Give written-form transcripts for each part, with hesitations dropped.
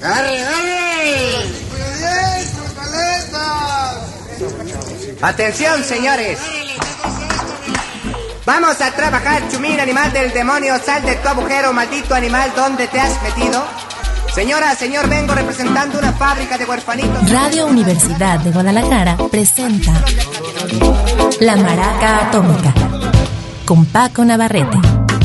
¡Arre, arre! Atención, señores. Vamos a trabajar, chumín, animal del demonio. Sal de tu agujero, maldito animal. ¿Dónde te has metido? Señora, señor, vengo representando una fábrica de huerfanitos. Radio Universidad de Guadalajara presenta La Maraca Atómica con Paco Navarrete.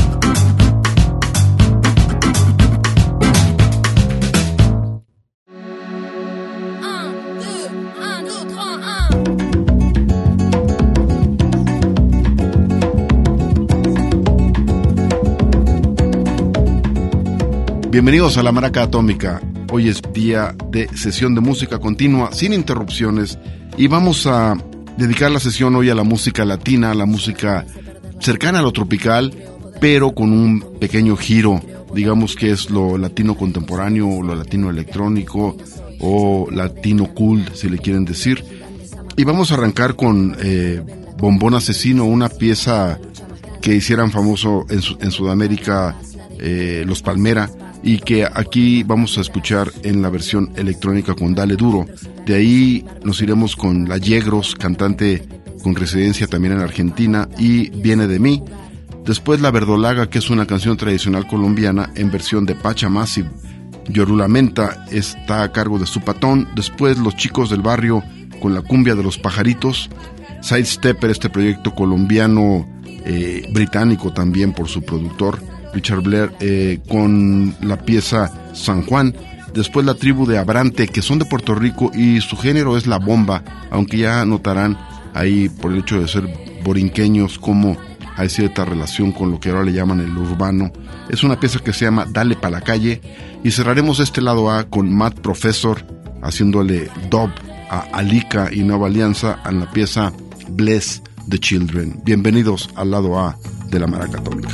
Bienvenidos a La Maraca Atómica. Hoy es día de sesión de música continua, sin interrupciones, y vamos a dedicar la sesión hoy a la música latina, a la música cercana a lo tropical, pero con un pequeño giro, digamos que es lo latino contemporáneo, o lo latino electrónico, o latino cool, si le quieren decir. Y vamos a arrancar con Bombón Asesino, una pieza que hicieran famoso en Sudamérica los Palmera, y que aquí vamos a escuchar en la versión electrónica con Dale Duro. De ahí nos iremos con La Yegros, cantante con residencia también en Argentina, y Viene de mí. Después La Verdolaga, que es una canción tradicional colombiana en versión de Pacha Massive. Yorulamenta está a cargo de Zupatón. Después Los Chicos del Barrio con La Cumbia de los Pajaritos. Sidestepper, este proyecto colombiano británico también por su productor Richard Blair, con la pieza San Juan. Después La Tribu de Abrante, que son de Puerto Rico y su género es la bomba, aunque ya notarán ahí por el hecho de ser borinqueños como hay cierta relación con lo que ahora le llaman el urbano. Es una pieza que se llama Dale pa' la calle, y cerraremos este lado A con Matt Professor haciéndole dub a Alika y Nueva Alianza en la pieza Bless the Children. Bienvenidos al lado A de La Maraca Atómica.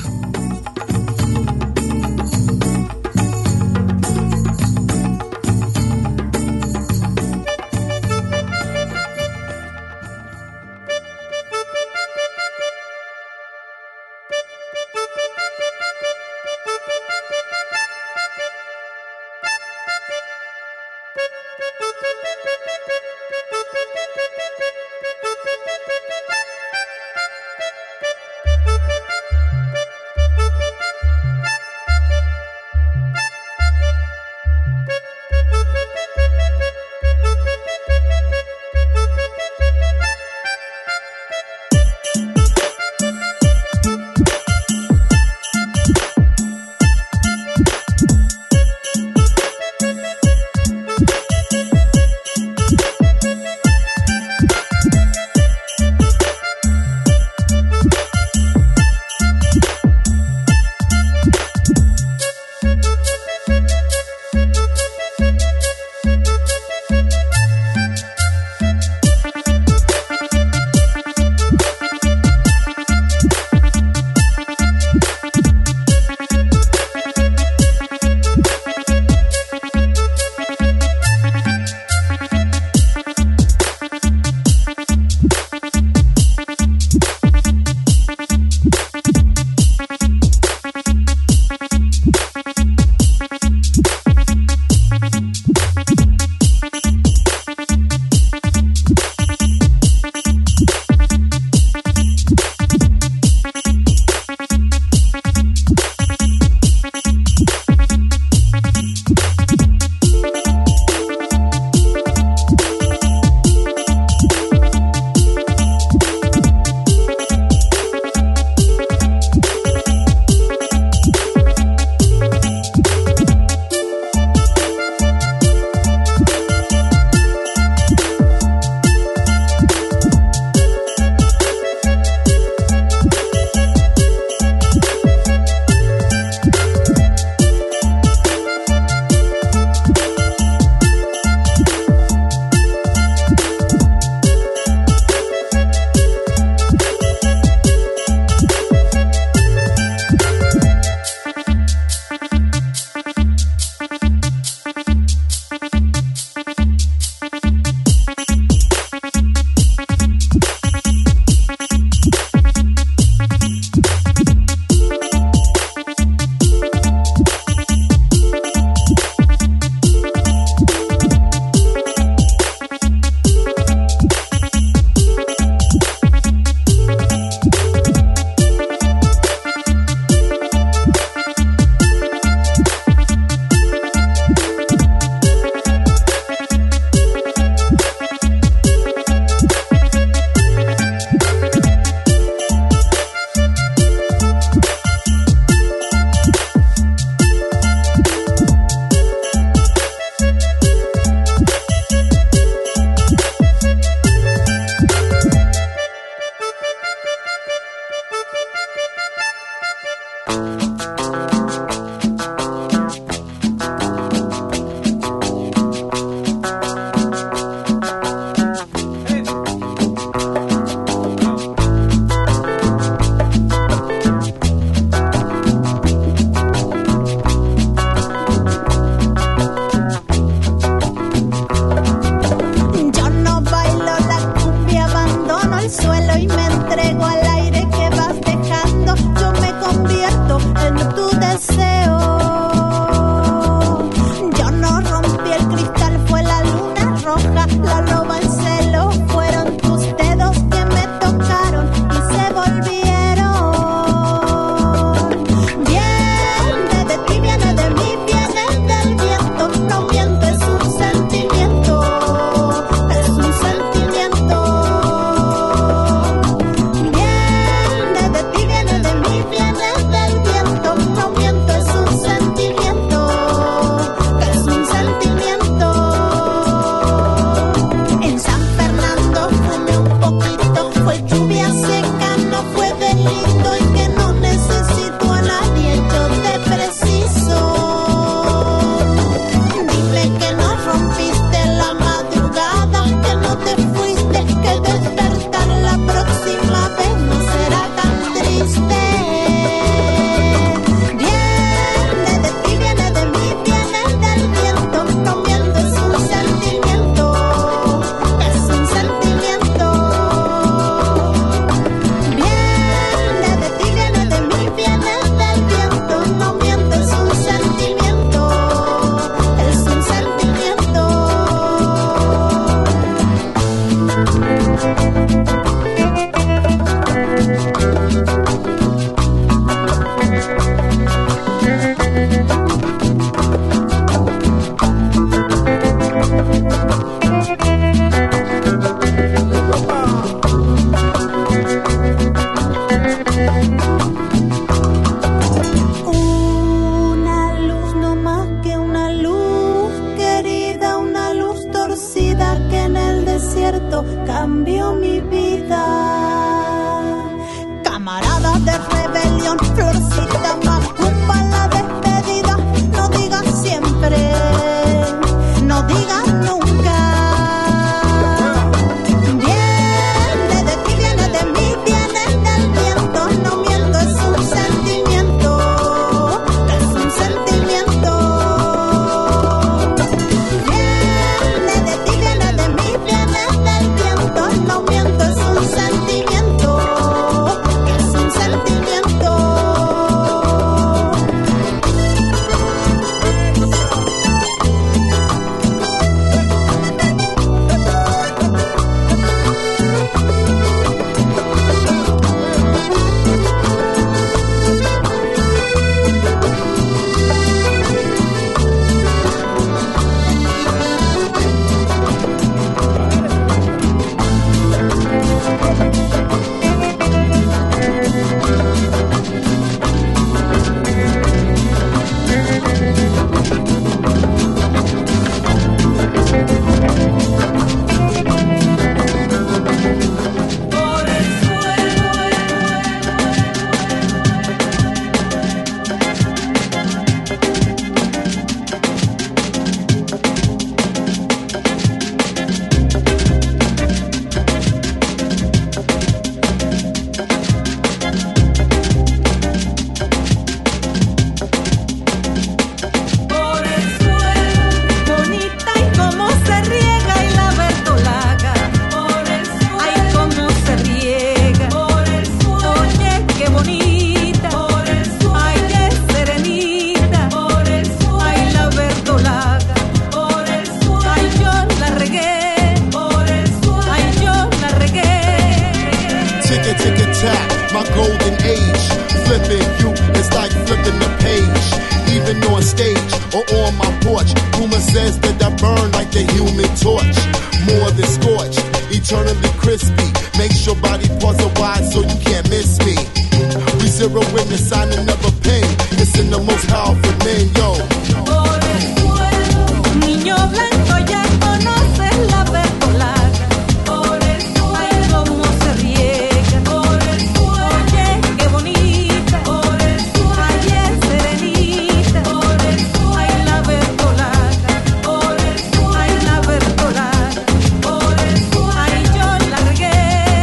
or on my porch. Rumor says that I burn like the Human Torch. More than scorched, eternally crispy. Makes your body parts are wide so you can't miss me. We zero in the signing of a pen. It's in the most powerful men, yo. Por el suelo, niño blanco, ya conoces la verdolaga. Por el suelo, ay, cómo se riega. Por el suelo, oye, qué bonita. Por el suelo, ay, es serenita. Por el suelo, ay, la verdolaga. Por el suelo, ay, la verdolaga. Por el suelo, ay, yo la regué.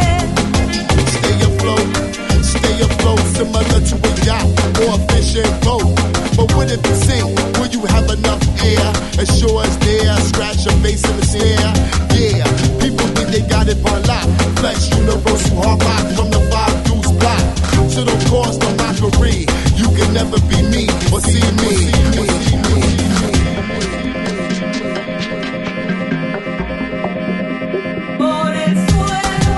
Stay afloat, similar to a yacht or a fishing boat. But what if you sink? Will you have enough air? As sure as there, scratch your face in the snare. Yeah, people think they got it by lock. Flex universal hard rock from the 5 Deuce block. So don't cause no mockery. You can never be me or see me. Por el suelo,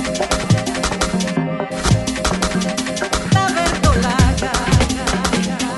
la verdolaga.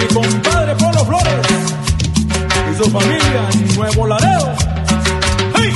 mi compadre Polo Flores y su familia en Nuevo Laredo. ¡Hey!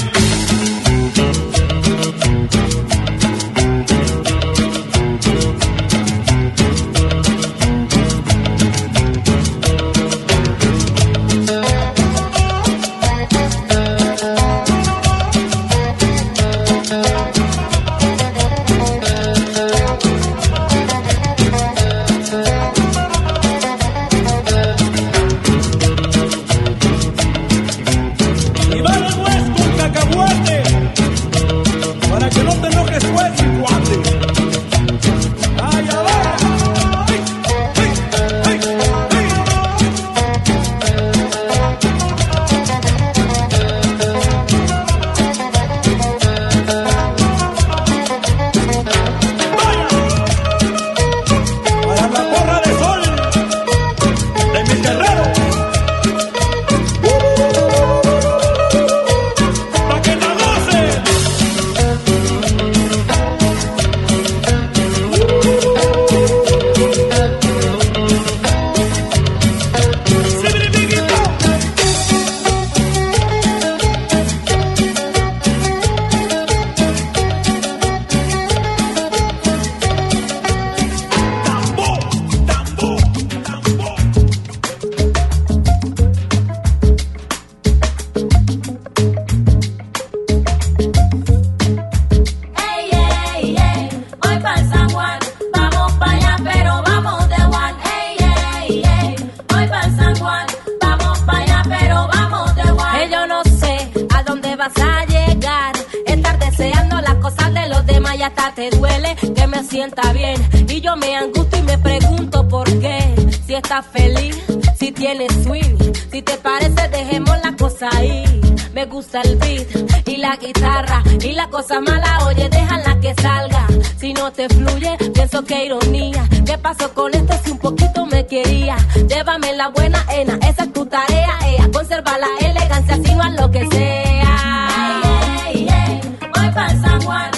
Te duele que me sienta bien y yo me angustio y me pregunto por qué. Si estás feliz, si tienes swing, si te parece dejemos la cosa ahí. Me gusta el beat y la guitarra y la cosa mala, oye, déjala que salga. Si no te fluye, pienso que ironía. ¿Qué pasó con esto si un poquito me quería? Llévame la buena ena, esa es tu tarea, conserva la elegancia, si no haz lo que sea. Ey, ey, ey, voy para San Juan.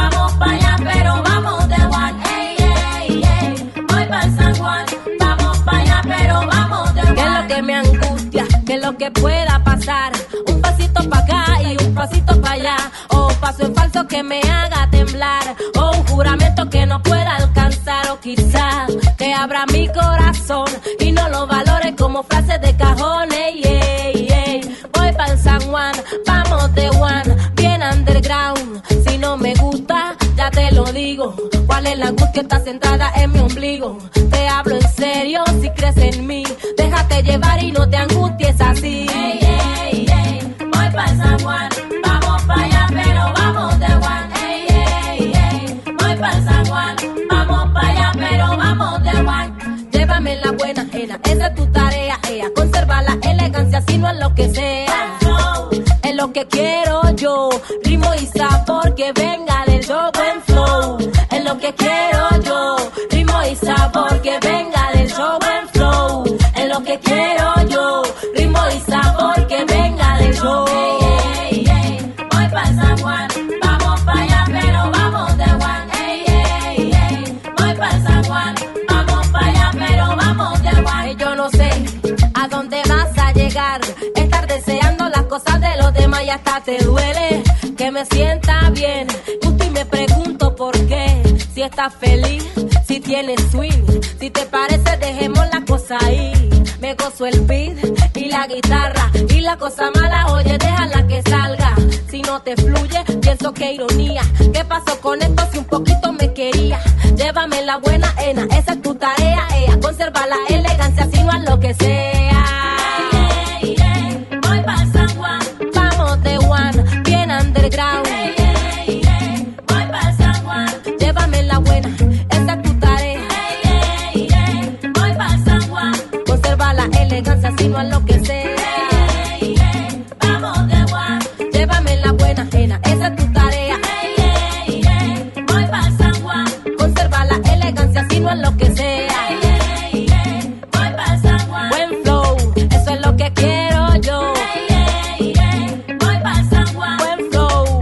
Pero vamos de one, ey, ey, ey. Voy para San Juan, vamos para allá, pero vamos de one. ¿Qué es lo que me angustia? ¿Qué es lo que pueda pasar? Un pasito para acá y un pasito para allá. O paso en falso que me haga temblar. O un juramento que no pueda alcanzar. O quizá que abra mi corazón y no lo valore como frase de cajón, ey, ey, ey. Voy para San Juan, vamos de one, bien underground. Si no me gusta, ya te lo digo. ¿Cuál es la angustia? Está centrada en mi ombligo. Te hablo en serio, si crees en mí, déjate llevar y no te angusties así. Ey, ey, ey, voy para San Juan, vamos para allá, pero vamos de one. Ey, ey, ey, voy para San Juan, vamos para allá, pero vamos de one. Llévame la buena ena, esa es tu tarea, conserva la elegancia, si no es lo que sea. Es lo que quiero yo, ritmo y sabor que venga del yo, buen flow. Es lo que quiero yo, ritmo y sabor que venga del yo, buen flow. Es lo que quiero yo, ritmo y sabor que venga del yo. Ey, ey, ey, voy para San Juan, vamos para allá, pero vamos de one. Ey, ey, ey, voy para San Juan, vamos para allá, pero vamos de one. Yo no sé a dónde vas a llegar, estar deseando las cosas de los demás y hasta te duele que me sienta bien. Justo y me pregunto por qué. Si estás feliz, si tienes swing, si te parece dejemos la cosa ahí. Me gozo el beat y la guitarra y la cosa mala, oye, déjala que salga. Si no te fluye, pienso que ironía. ¿Qué pasó con esto si un poquito me quería? Llévame la buena ena, esa es tu tarea, conserva la elegancia, si no haz lo que sea. Ey, ey, ey, voy para San Juan, vamos de one, bien underground. Ey, ey, ey, voy para San Juan, llévame la buena, esa es tu tarea. Ey, ey, ey, voy para San Juan, conserva la elegancia, si no haz lo que sea. Ey, ey, ey, vamos de one, llévame la buena ena, esa es tu tarea. Ey, ey, ey, voy para San Juan, conserva la elegancia, si no haz lo que sea. Ey, ey, ey, voy para San Juan, buen flow, eso es lo que quiero yo. Ey, ey, ey, voy para San Juan, buen flow.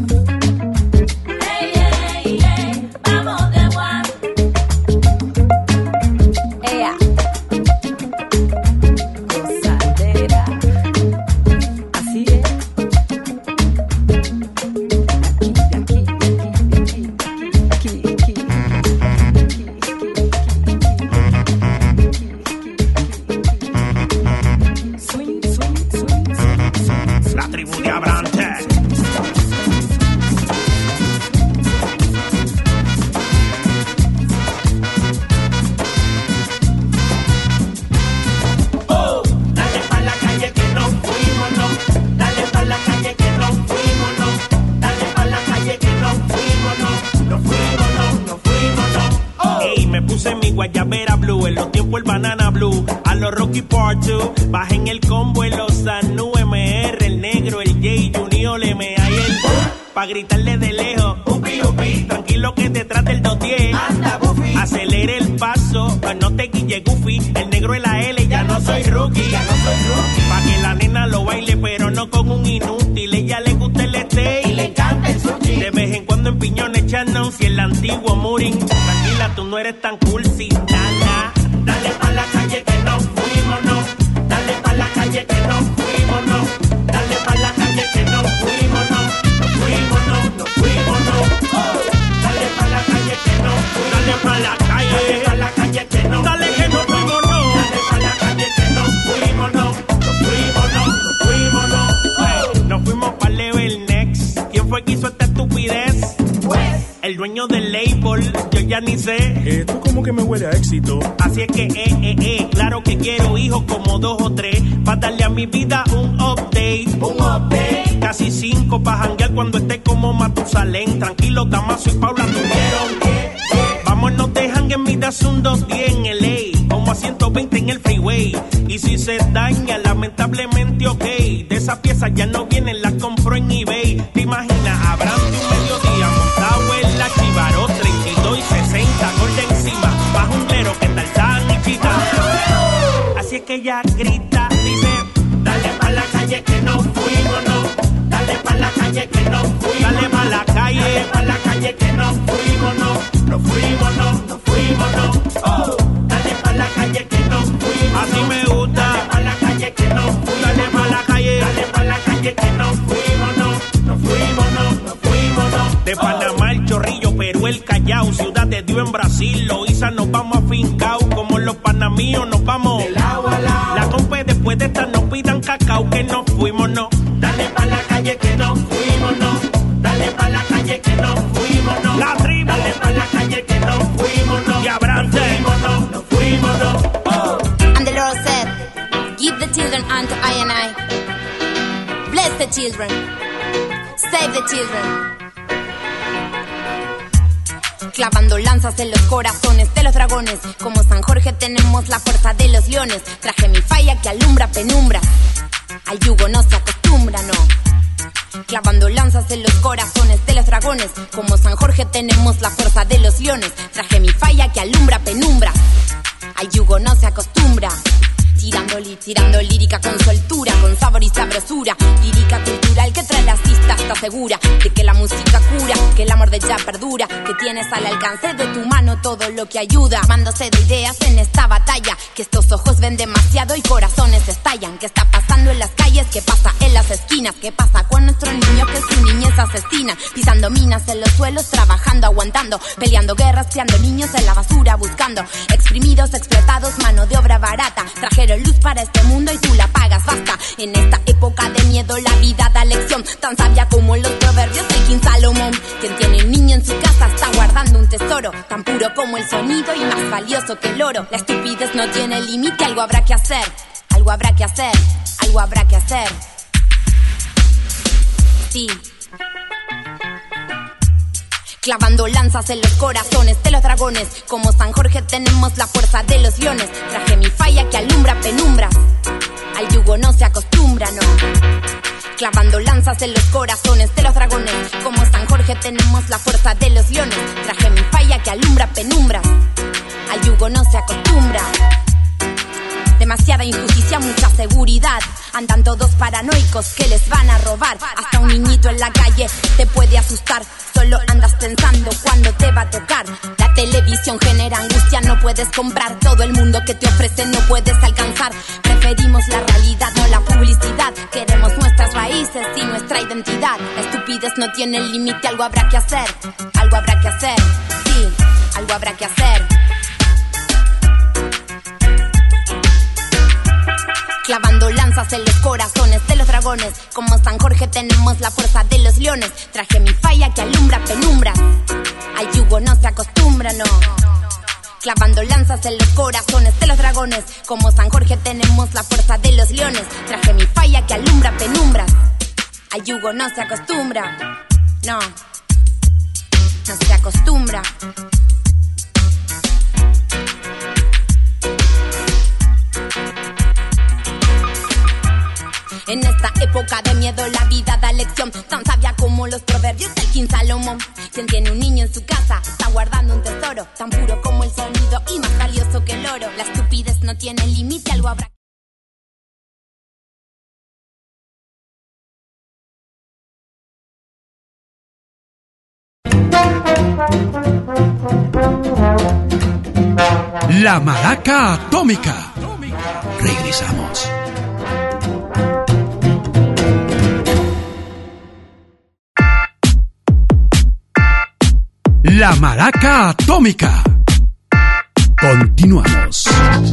Ey, ey, ey, vamos de one. Ea. me puse mi guayabera blue. En los tiempos el banana blue. A los Rocky Part 2. Bajé en el combo en los Sanu MR. El negro, el J, Junior, M.A. y el pa' gritarle de lejos. Upi, upi. Tranquilo que detrás del 210. Anda, Buffy. Acelere el paso. No te guille, Goofy. El negro es la L. Ya no soy rookie. Pa' que la nena lo baile, pero no con un inútil. Ella le gusta el steak y le encanta el sushi. De vez en cuando en piñones Shannon, si el antiguo Murin. Tranquila, tú no eres tan cool, si nada. Dale pa' la calle que nos fuimos, no. Dale pa' la calle que nos fuimos, no. Dale pa' la calle que nos fuimos, no. Nos fuimos, no. Nos fuimos, no. Oh. Dale pa' la calle que nos fuimos. Dale pa' la calle. Dale pa' la calle que nos. Dale que nos fuimos, no. Dale pa' la calle que nos fuimos, no. Nos fuimos, no. Nos fuimos, no. Oh. Nos fuimos pa' Level Next. ¿Quién fue que hizo esta estupidez? El dueño del label, yo ya ni sé. Tú como que me huele a éxito. Así es que, claro que quiero hijos como 2 o 3. Pa' darle a mi vida un update. Un update. Casi 5 pa' janguear cuando esté como Matusalén. Tranquilo, Damaso y Paula tuvieron que. Vámonos de jangue en mi das un 210 en LA. Como a 120 en el freeway. Y si se daña, lamentablemente ok. De esas piezas ya no vienen, las compro en eBay. ¿Te imaginas? Habrán de un mediodía montado en la Chivaro 32 y 60, gorda encima, bajo un clero que Tarzán y Chita. Así es que ella grita, dice, dale pa' la calle que nos fuimos, no. Dale pa' la calle que nos fuimos. Dale pa' la calle. Dale pa' la calle que nos fuimos, no. Nos fuimos, no. Nos fuimos, no. Oh. Dale pa' la calle que nos fuimos. Así me gusta. Dale pa' la calle que nos fuimos. Dale pa' la calle. Dale pa' la calle que nos fuimos, no. Nos fuimos, no. Nos fuimos, no. De Panamá el Chorrillo, Perú el Callao, Ciudad de Dios en Brasil, Loíza nos vamos a Fincao, como los panamíos nos vamos de lado a lado. La compa después de esta nos pidan cacao que nos fuimos, no. Dale pa' la calle que nos fuimos, no. Dale pa' la calle que nos fuimos, no. La tribu. Dale pa' la calle que nos fuimos, no. Y Abrante. Nos fuimos, no. Nos fuimos, no. Oh. And the Lord said, give the children unto I and I. Bless the children. Save the children. Clavando lanzas en los corazones de los dragones. Como San Jorge tenemos la fuerza de los leones. Traje mi falla que alumbra penumbras. Al yugo no se acostumbra, no. Clavando lanzas en los corazones de los dragones. Como San Jorge tenemos la fuerza de los leones. Traje mi falla que alumbra penumbras. Al yugo no se acostumbra. Tirando lírica con soltura, con sabor y sabrosura. Lírica cultural que trae la artista, está segura de que la música cura, que el amor de ella perdura, que tienes al alcance de tu mano todo lo que ayuda. Mándose de ideas en esta batalla, que estos ojos ven demasiado y corazones estallan. ¿Qué está pasando en las calles? ¿Qué pasa en las esquinas? ¿Qué pasa con nuestros niños que su niñez asesina? Pisando minas en los suelos, trabajando, aguantando, peleando guerras, criando niños en la basura, buscando exprimidos, explotados, mano de obra barata. Trajeron luz para este mundo y tú la pagas, basta. En esta época de miedo la vida da lección, tan sabia como los proverbios del King Salomón. Quien tiene un niño en su casa está guardando un tesoro, tan puro como el sonido y más valioso que el oro. La estupidez no tiene límite, algo habrá que hacer. Algo habrá que hacer, algo habrá que hacer. Sí. Clavando lanzas en los corazones de los dragones. Como San Jorge tenemos la fuerza de los leones. Traje mi falla que alumbra penumbras. Al yugo no se acostumbra, no. Clavando lanzas en los corazones de los dragones. Como San Jorge tenemos la fuerza de los leones. Traje mi falla que alumbra penumbras. Al yugo no se acostumbra. Demasiada injusticia, mucha seguridad. Andan todos paranoicos que les van a robar. Hasta un niñito en la calle te puede asustar. Solo andas pensando cuándo te va a tocar. La televisión genera angustia, no puedes comprar. Todo el mundo que te ofrece no puedes alcanzar. Preferimos la realidad, no la publicidad. Queremos nuestras raíces y nuestra identidad. La estupidez no tiene límite, algo habrá que hacer. Algo habrá que hacer, sí, algo habrá que hacer. Clavando lanzas en los corazones de los dragones. Como San Jorge tenemos la fuerza de los leones. Traje mi falla que alumbra penumbras. Al yugo no se acostumbra, no. Clavando lanzas en los corazones de los dragones. Como San Jorge tenemos la fuerza de los leones. Traje mi falla que alumbra penumbras. Al yugo no se acostumbra, no. No se acostumbra. En esta época de miedo la vida da lección, tan sabia como los proverbios del King Salomón. Quien tiene un niño en su casa está guardando un tesoro, tan puro como el sonido y más valioso que el oro. La estupidez no tiene límite, algo habrá. La Maraca Atómica. Regresamos. La Maraca Atómica. Continuamos.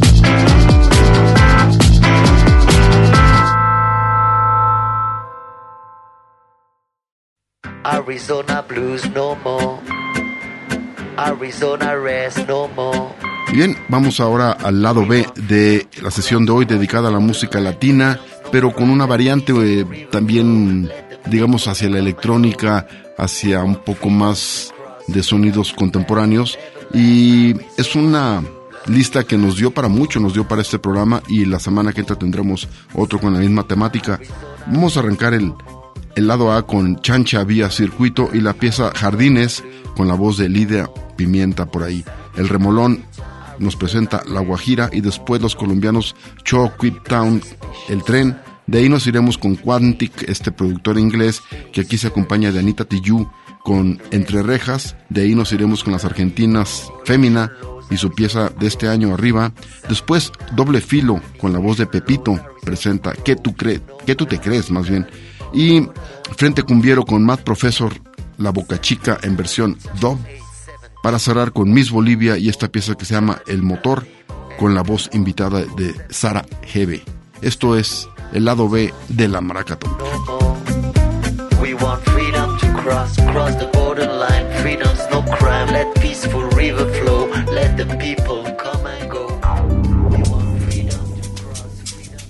Arizona blues no more. Arizona rest no more. Bien, vamos ahora al lado B de la sesión de hoy dedicada a la música latina, pero con una variante también, digamos, hacia la electrónica, hacia un poco más de sonidos contemporáneos. Y es una lista que nos dio para mucho, nos dio para este programa, y la semana que entra tendremos otro con la misma temática. Vamos a arrancar el lado A con Chancha vía circuito y la pieza Jardines con la voz de Lidia Pimienta por ahí. El Remolón nos presenta La Guajira y después los colombianos Cho Quip Town, El Tren. De ahí nos iremos con Quantic, este productor inglés que aquí se acompaña de Anita Tijoux con Entre Rejas. De ahí nos iremos con las argentinas Fémina y su pieza de este año Arriba. Después Doble Filo con la voz de Pepito presenta ¿Qué tú te crees más bien? Y Frente Cumbiero con Matt Professor, La Boca Chica en versión dub, para cerrar con Miss Bolivia y esta pieza que se llama El Motor con la voz invitada de Sara GB. Esto es el lado B de la Maraca Atómica. We want freedom to cross the borderline. Freedom's no crime. Let peaceful river flow. Let the people come and go. We want freedom to cross freedom.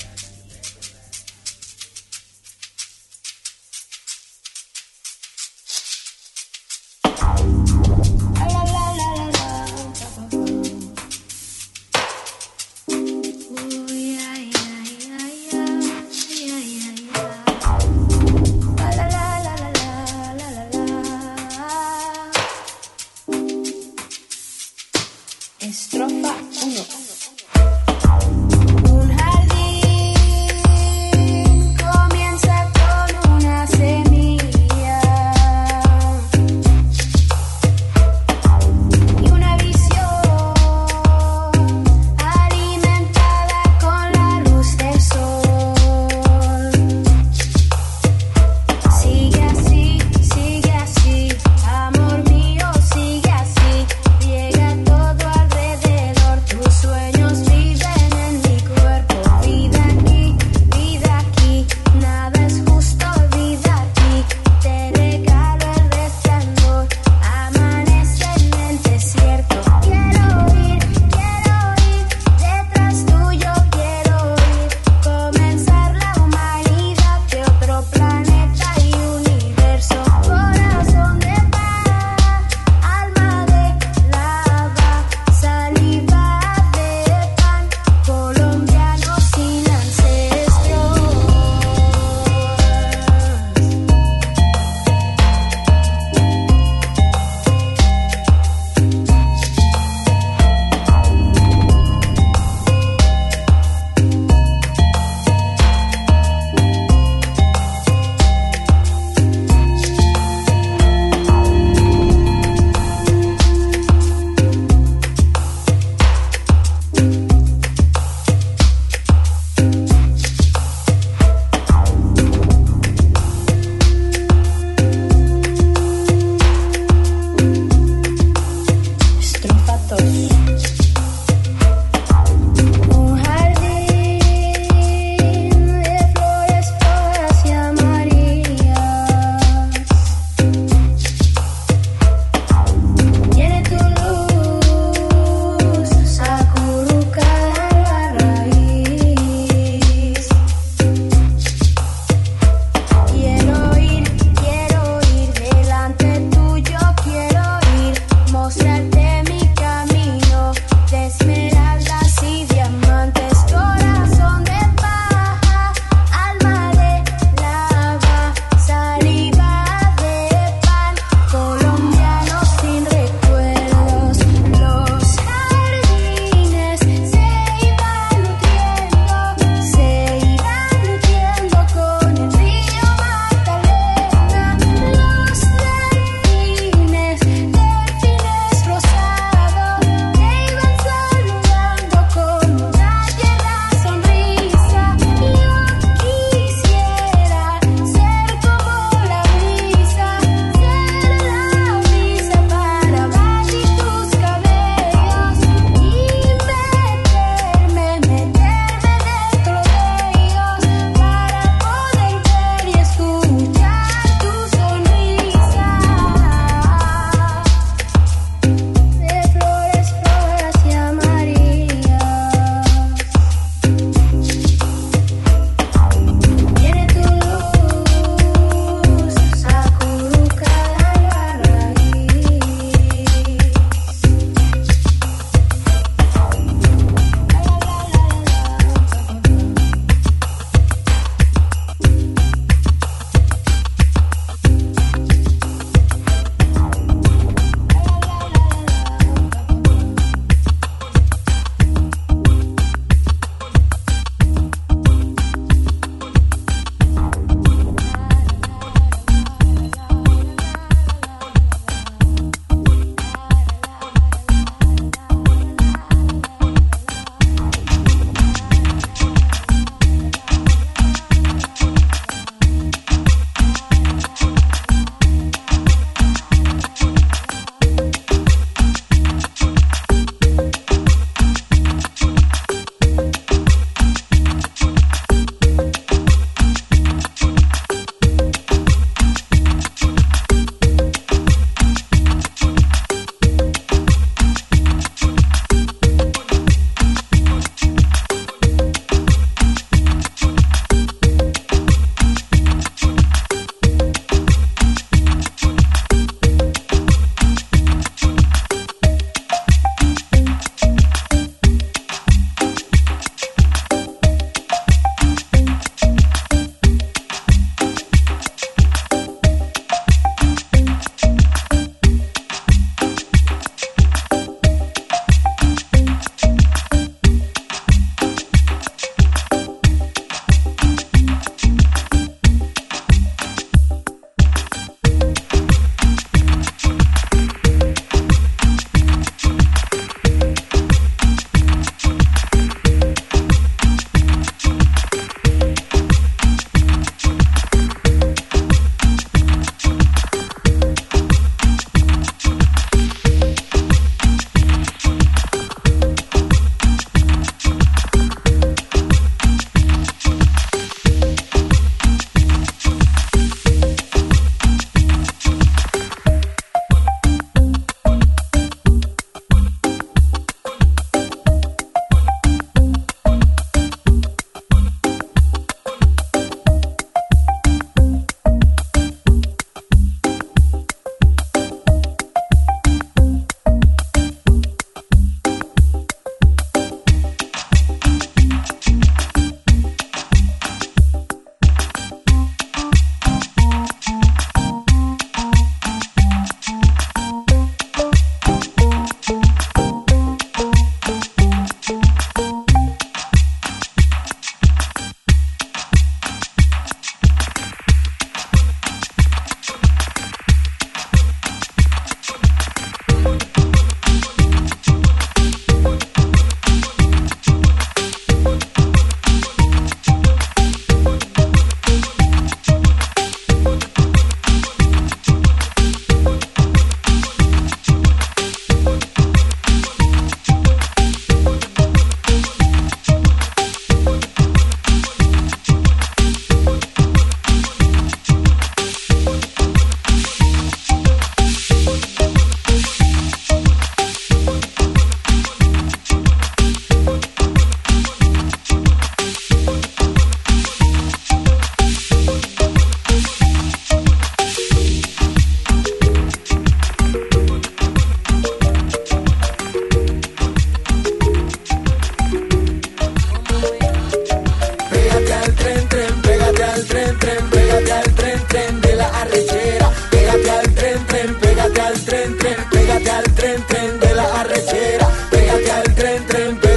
Estrofa 1. Un jardín comienza con una semilla y una visión alimentada con la luz del sol. Sigue así, amor mío, sigue así. Llega todo alrededor, tu sueño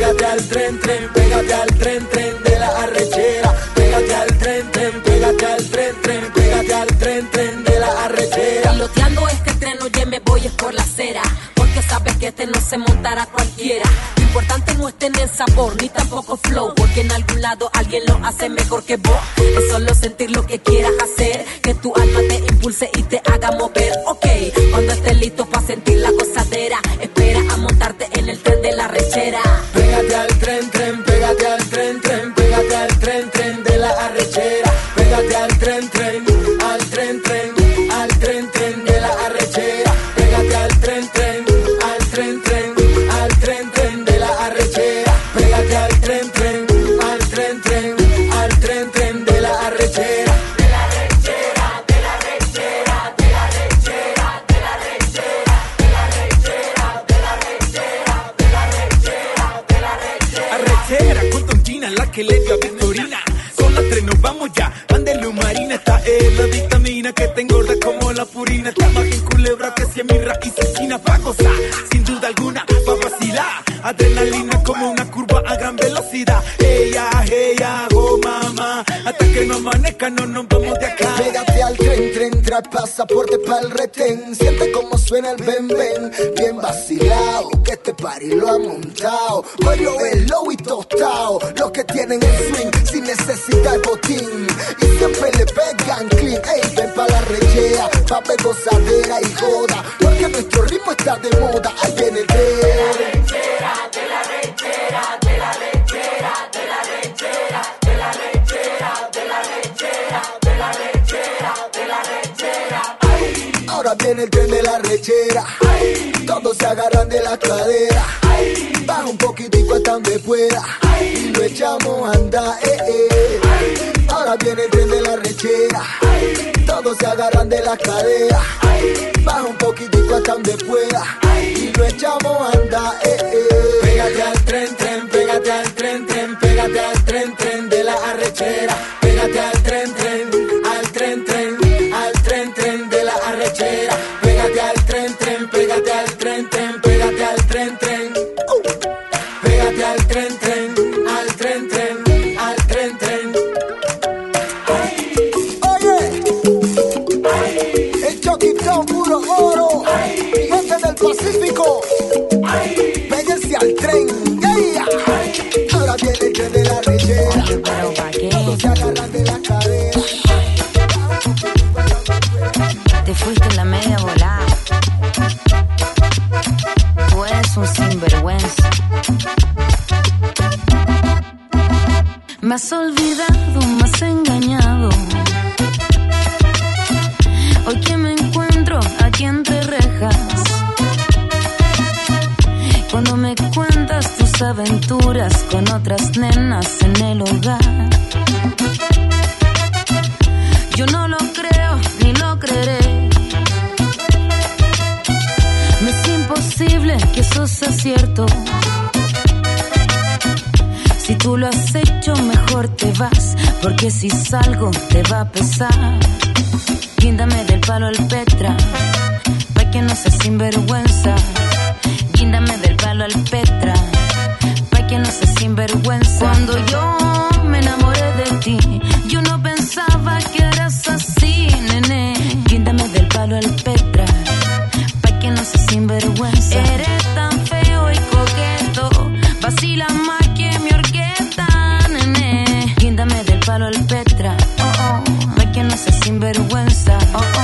pégate al tren, tren, pégate al tren, tren de la arrechera. Pégate al tren, tren, pégate al tren, tren, pégate al tren, tren de la arrechera. Piloteando este tren, oye, me voy es por la acera, porque sabes que este no se montará cualquiera. Lo importante no es tener sabor, ni tampoco flow, porque en algún lado alguien lo hace mejor que vos. Es solo sentir lo que quieras hacer, que tu alma te impulse y te haga mover. Ok, cuando estés listo para sentir la gozadera, espera a montarte en el tren de la arrechera. Pégate al tren, tren, pégate al tren, tren, pégate al tren, tren de la arrechera. Pégate al tren, tren, al tren, tren, al tren, tren de la arrechera. Pégate al tren, tren, al tren, tren, al tren, tren de la arrechera. Pégate al tren, tren, al tren, tren, al tren, tren de la arrechera. De la arrechera, de la arrechera, de la arrechera, de la arrechera, de la arrechera, de la arrechera, de la arrechera, de la arrechera. Arrechera con tontina, la que le dio a Victorina. Con la tren nos vamos ya, mándelo marina. Esta es la vitamina que te engorda como la purina. Está más bien culebra que si es mi raíz esquina. Pa' gozar, sin duda alguna, pa' vacilar. Adrenalina como una curva a gran velocidad. Ella, oh mamá, hasta que no amanezca no nos vamos de acá. Pégate al tren, tren, trae pasaporte pa'l retén. Siente como suena el ven, ven, bien vacilado, que este party lo ha montado. Pollo es low y tostado, los que tienen el swing sin necesidad de botín. Y siempre le pegan clean, ey, ven pa' la rechea, pa' ver gozadera y joda, porque nuestro ritmo está de moda, ahí viene el tren. De la rechera, de la rechera, de la rechera, de la rechera, de la rechera, de la rechera, de la rechera. Ahora viene el tren de la rechera, todos se agarran de la cadera, baja un poquitico hasta donde pueda y lo echamos a andar. Ahora viene el tren de la rechera, todos se agarran de la cadera, baja un poquitico hasta donde pueda y lo echamos a andar. Pégate al tren, tren, pégate al tren, tren, pégate al tren, tren de la arrechera. Pégate al tren, tren, al tren, tren, al tren, tren de la arrechera. Pégate al tren, tren, pégate al tren, tren, pégate al tren, tren. Pégate al tren, tren, al tren, tren, al tren, tren. Oye, el Choquitón puro oro, gente del Pacífico, péguense al tren. Ahora viene el tren de la rechera, todos se agarran de la cadera. Te fuiste en la media volada, tú eres un sinvergüenza. Me has olvidado, me has engañado. Hoy que me encuentro aquí entre rejas, cuando me cuentas tus aventuras con otras nenas en el hogar, yo no lo creo ni lo creeré. Me es imposible que eso sea cierto. Si tú lo has hecho, mejor te vas, porque si salgo te va a pesar. Guíndame del palo al Petra, pa' que no seas sinvergüenza. Guíndame del palo al Petra, pa' que no seas sinvergüenza. Cuando yo me enamoré de ti, yo no pensaba que eras así, nene. Guíndame del palo al Petra, pa' que no seas sinvergüenza. Eres tan feo y coqueto, vacila más que mi orquesta, nene. Guíndame del palo al Petra, pa' que no seas sinvergüenza,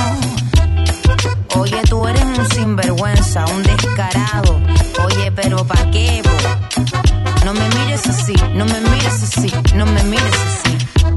Oye, tú eres un sinvergüenza, un descarado. Oye, pero ¿pa' qué, bo? No me mires así, no me mires así, no me mires así.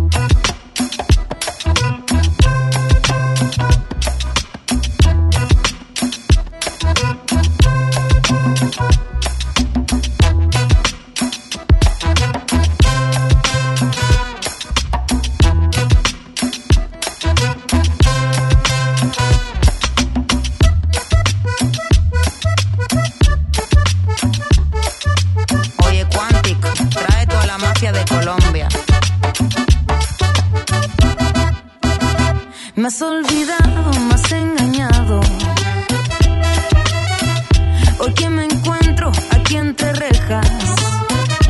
Me has olvidado, me has engañado. Hoy que me encuentro aquí entre rejas,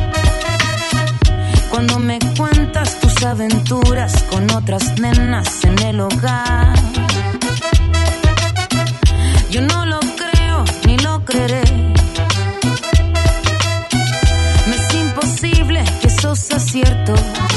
Cuando me cuentas tus aventuras con otras nenas en el hogar, yo no lo creo ni lo creeré. Me es imposible que eso sea cierto.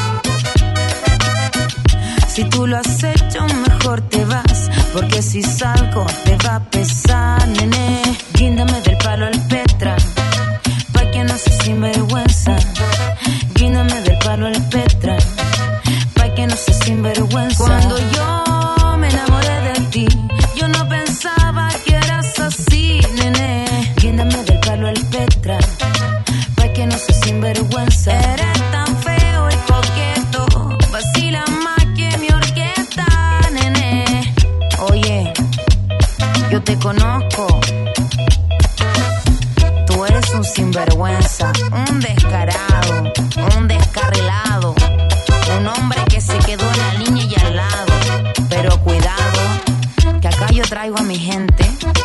Si tú lo has hecho, mejor te vas, porque si salgo te va a pesar, nene. Guíndame del palo al Petra, pa' que no seas sinvergüenza. Guíndame del palo al Petra, pa' que no seas sinvergüenza. Cuando yo me enamoré de ti, yo no pensaba que eras así, nene. Guíndame del palo al Petra, pa' que no seas sinvergüenza. Eres tan feo y coqueto, vacila más que mi orquesta, nene. Oye, yo te conozco. Tú eres un sinvergüenza, un descarado, un descarrilado, un hombre que se quedó en la línea y al lado. Pero cuidado, que acá yo traigo a mi gente.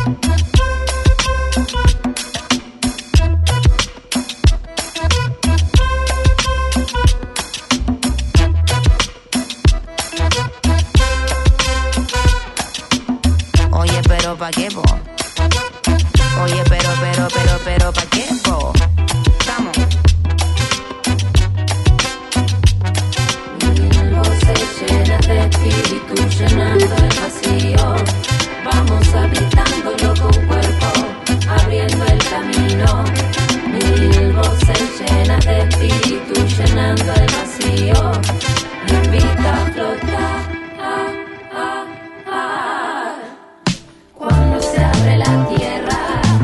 Oye, pero ¿pa' qué, po? Oye, pero, ¿pa' qué, po? Vamos. Mi voz se llena de espíritu, llenando el vacío. Vamos habitándolo con cuerpo, abriendo el camino. Mi voz se llena de espíritu, llenando el vacío. Me invita a flotar. Cuando se abre la tierra,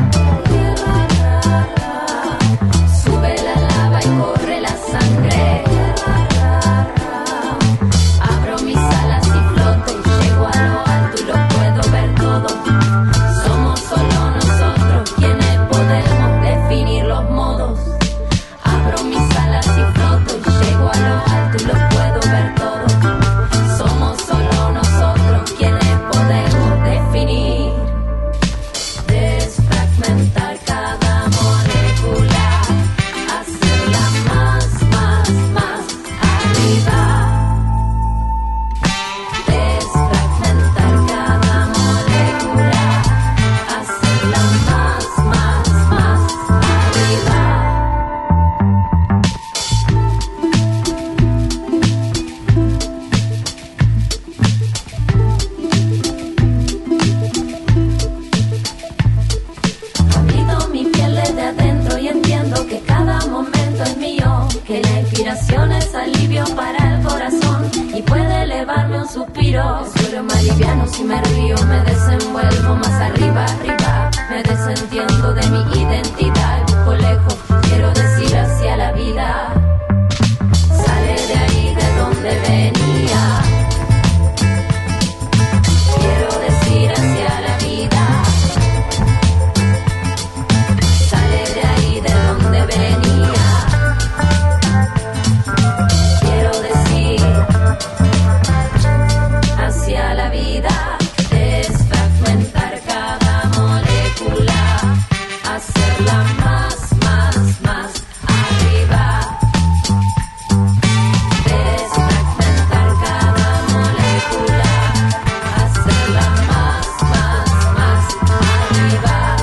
sube la lava y corre la sangre. Abro mis alas y floto y llego a lo alto y lo puedo ver todo. Somos solo nosotros quienes podemos definir los modos. Abro mis alas y floto y llego a lo alto y lo puedo ver todo. Somos solo nosotros quienes podemos definir. Desfragmentar cada molécula, hacerla más arriba. Desfragmentar cada molécula, hacerla más arriba. Habito mi piel desde adentro y entiendo que cada momento es mío, que la inspiración es alivio para el corazón y puede elevarme un suspiro. El suelo más liviano si me río, me desenvuelvo más arriba. Me desentiendo de mi identidad, busco lejos, quiero decir hacia la vida. Sale de ahí de donde venía, quiero decir hacia la vida. Sale de ahí de donde venía, quiero decir hacia la vida. Desfragmentar cada molécula, hacerla más arriba. Desfragmentar cada molécula, hacerla más arriba.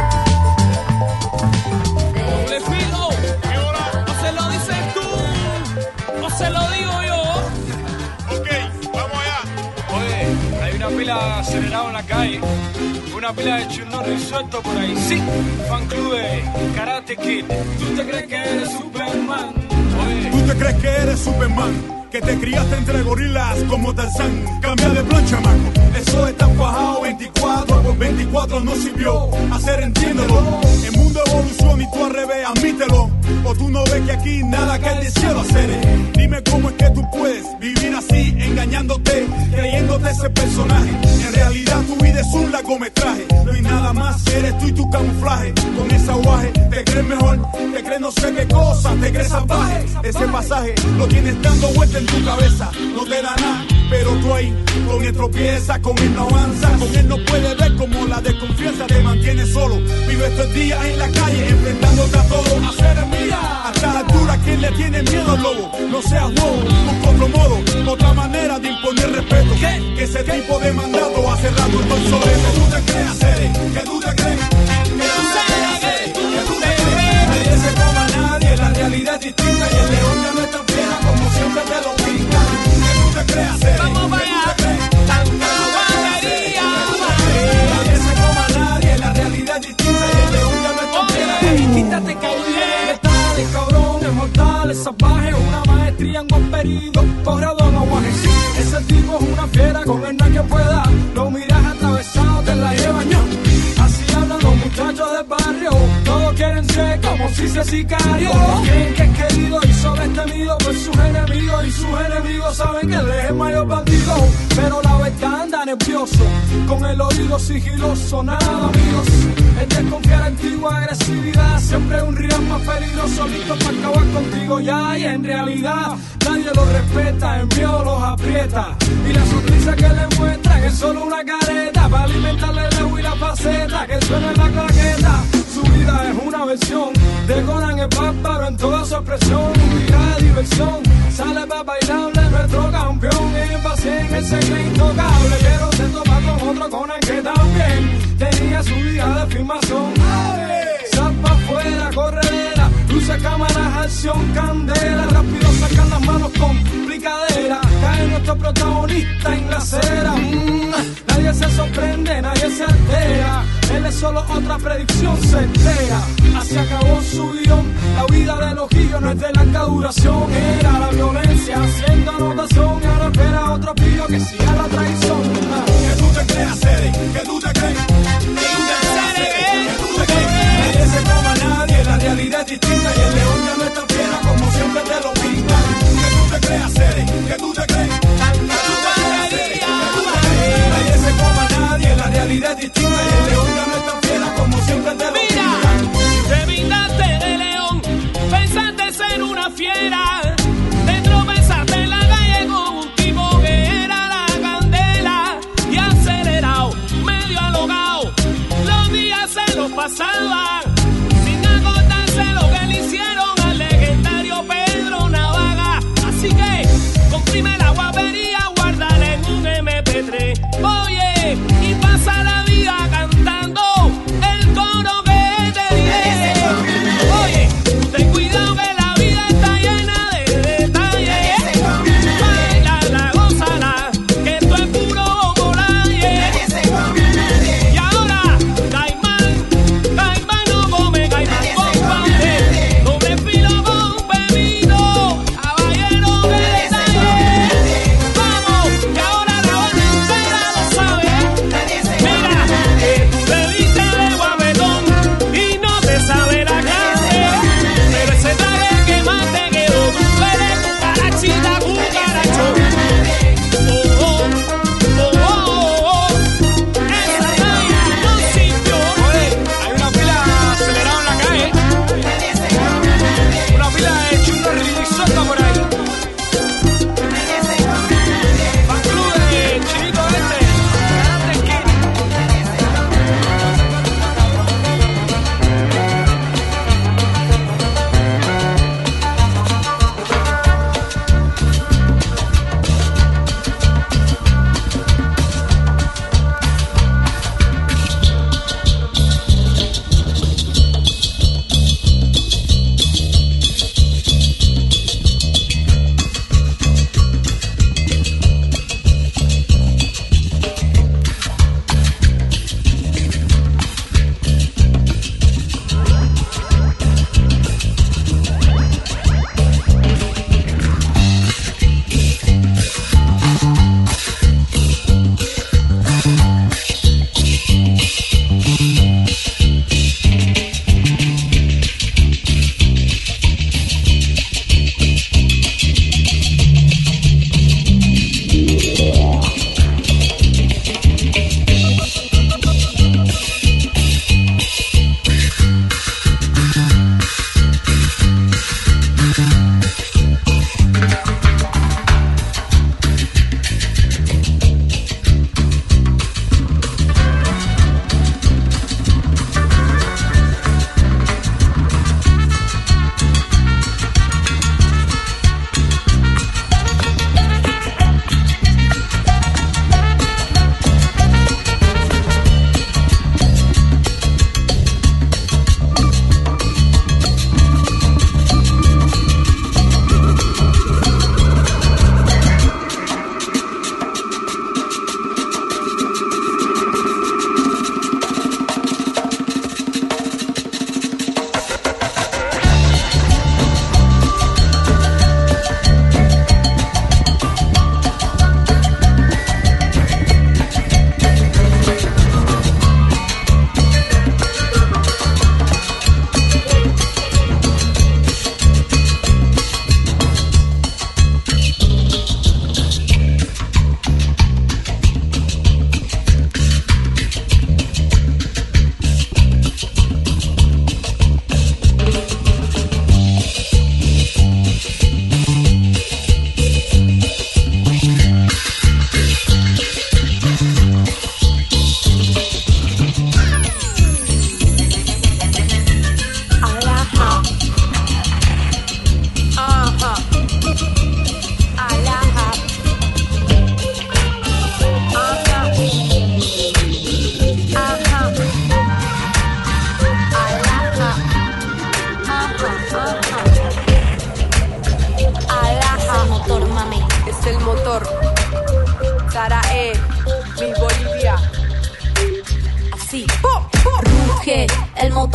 Doble filo. Y ahora, ¿no se lo dices tú? ¿No se lo digo yo? Ok, vamos allá. Oye, hay una pila acelerada en la calle, una pila de chundones sueltos por ahí. Sí, fan club de Karate Kid. ¿Tú te crees que eres Superman? Oye, ¿Tú te crees que eres Superman? Que te criaste entre gorilas como Tarzán. Cambia de plan, chamaco. Eso está fajado 24 por 24 no sirvió. Hacer entiéndelo. El mundo evoluciona y tú al revés, admítelo. O tú no ves que aquí nada cae del cielo, hacer. Dime cómo es que tú puedes vivir así, engañándote, creyéndote ese personaje. En realidad tu vida es un largometraje. No hay nada más, eres tú y tu camuflaje. Con ese aguaje, te crees mejor, te crees no sé qué cosa, te crees salvaje. Ese pasaje lo tienes dando vuelta en tu cabeza, no te da nada, pero tú ahí con él tropieza, con él no avanza, con él no puede ver como la desconfianza te mantiene solo. Vive estos días en la calle enfrentándote a todo, hacer mía. A esta altura, ¿quién le tiene miedo al lobo? No no seas wow. Busca otro modo, otra manera de imponer respeto. Que ese tipo de mandato hace rato estoy soleto. Tú te creas, Cere, que tú te crees. Nadie se coma a nadie, la realidad es distinta y el león ya no es tan fiera como siempre te lo pintan. Que tú te creas, Cere, vamos para allá. Nadie se coma a nadie, la realidad es distinta y el león ya no es tan fiera. Quítate cabrón, estás cabrón, es mortal, es salvaje, una maestría en buen periodo, posgrado en aguaje. Sí, ese tipo es una fiera, con el nadie pueda, lo miras atravesado, te la lleva ño. Así hablan los muchachos del barrio, todos quieren ser como si se sicario. Creen que es querido y solo es temido por sus enemigos, y sus enemigos saben que él es el mayor bandido. Pero la verdad anda nervioso, con el oído sigiloso, nada amigos. Es desconfiar en ti o agresividad, siempre un rival más peligroso, listo para acabar contigo ya. Y en realidad nadie los respeta, el miedo los aprieta, y la sonrisa que le muestran es solo una careta para alimentarle el ego y la faceta que suena en la claqueta. Su vida es una versión de Conan el Bárbaro en toda su expresión. Un día de diversión, sale para bailarle nuestro campeón. En base en ese cree intocable, pero se toma con otro Conan que también tenía su día de filmación. Zapa afuera, corredera, luces, cámaras, acción, candela. Rápido sacan las manos complicadera, cae nuestro protagonista en la acera. Nadie se sorprende, nadie se altera, él es solo otra predicción certera. Así acabó su guión, la vida del ojillo no es de larga duración. Era la violencia haciendo anotación, y ahora espera otro pillo que siga la traición. Que tú te creas, Cere, que tú te crees. Nadie se coma a nadie, la realidad es distinta y el león ya no es tan fiera como siempre te lo pintan. Que tú te creas, Cere, que tú te crees. Nadie se coma a nadie, la realidad es distinta y el león ya no es tan fiera como siempre te lo pintan. Te brindaste de león, pensaste ser una fiera, te tropezaste en la calle con un tipo que era la candela, y acelerado, medio alogado, los días se los pasaban sin acordarse lo que le hicieron al legendario Pedro Navaja.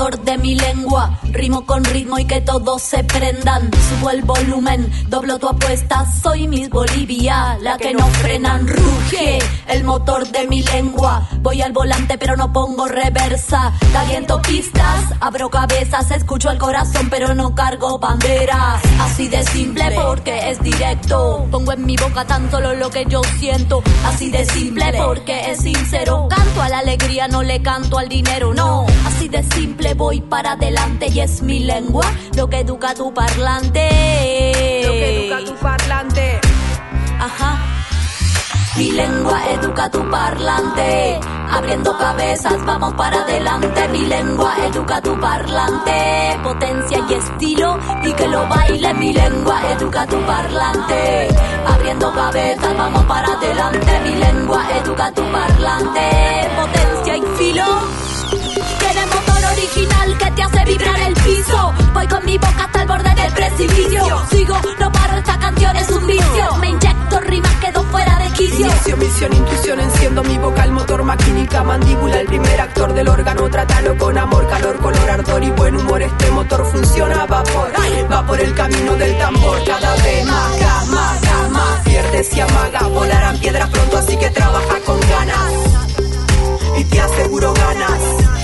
motor de mi lengua. Rimo con ritmo y que todos se prendan. Subo el volumen, doblo tu apuesta. Soy Miss Bolivia, la que no frenan. Ruge el motor de mi lengua. Voy al volante pero no pongo reversa. Caliento pistas, abro cabezas. Escucho el corazón pero no cargo banderas. Así de simple porque es directo. Pongo en mi boca tan solo lo que yo siento. Así de simple porque es sincero. Canto a la alegría, no le canto al dinero, no. Así de simple voy para adelante y es mi lengua lo que educa tu parlante. Lo que educa tu parlante. Ajá. Mi lengua educa tu parlante. Abriendo cabezas, vamos para adelante. Mi lengua educa tu parlante. Potencia y estilo y que lo baile. Mi lengua educa tu parlante. Abriendo cabezas, vamos para adelante. Mi lengua educa tu parlante. Potencia y filo. Tiene motor original que te hace vibrar el piso. Voy con mi boca hasta el borde del precipicio. Sigo, no paro, esta canción es un vicio. Me inyecto rimas, quedo fuera de quicio. Inicio, misión, intuición, enciendo mi vocal, motor, maquínica, mandíbula. El primer actor del órgano, trátalo con amor, calor, color, ardor y buen humor. Este motor funciona a vapor, va por el camino del tambor. Cada vez más, pierde, se amaga. Volarán piedras pronto, así que trabaja con ganas. Y te aseguro ganas.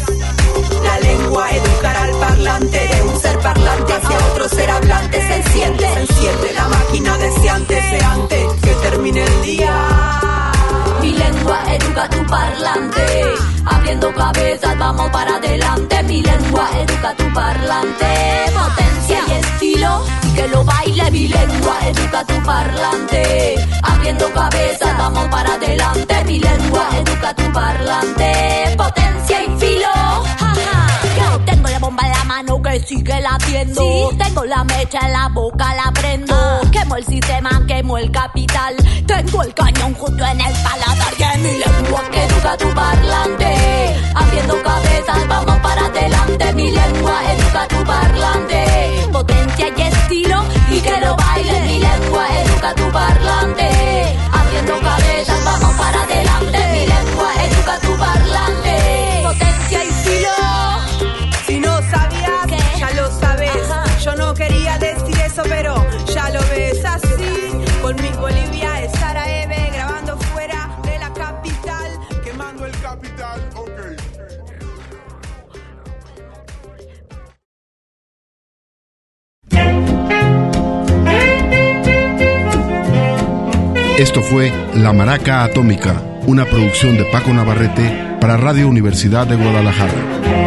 La lengua educará al parlante. De un ser parlante hacia otro ser hablante. Se enciende la máquina deseante que termine el día. Mi lengua educa tu parlante. Abriendo cabezas, vamos para adelante. Mi lengua educa tu parlante. Potencia y estilo y que lo baile. Mi lengua educa tu parlante. Abriendo cabezas, vamos para adelante. Mi lengua educa tu parlante. Potencia y filo. Yo tengo la bomba en la mano que sigue latiendo. ¿Sí? Tengo la mecha en la boca, la prendo. Quemo el sistema, quemo el capital. Tengo el cañón justo en el paladar. Y en mi lengua que educa tu parlante. Abriendo cabezas, vamos para adelante. Mi lengua educa tu parlante. Potencia y estilo y que lo baile. Mi lengua educa tu parlante. Abriendo cabezas, vamos para adelante. Mi lengua educa tu parlante. Potencia y estilo. Si no sabías, ya lo sabes. Yo no quería decir eso, pero ya lo ves así. Con Miss Bolivia es Sara Eve, grabando fuera de la capital, quemando el capital. Esto fue La Maraca Atómica, una producción de Paco Navarrete para Radio Universidad de Guadalajara.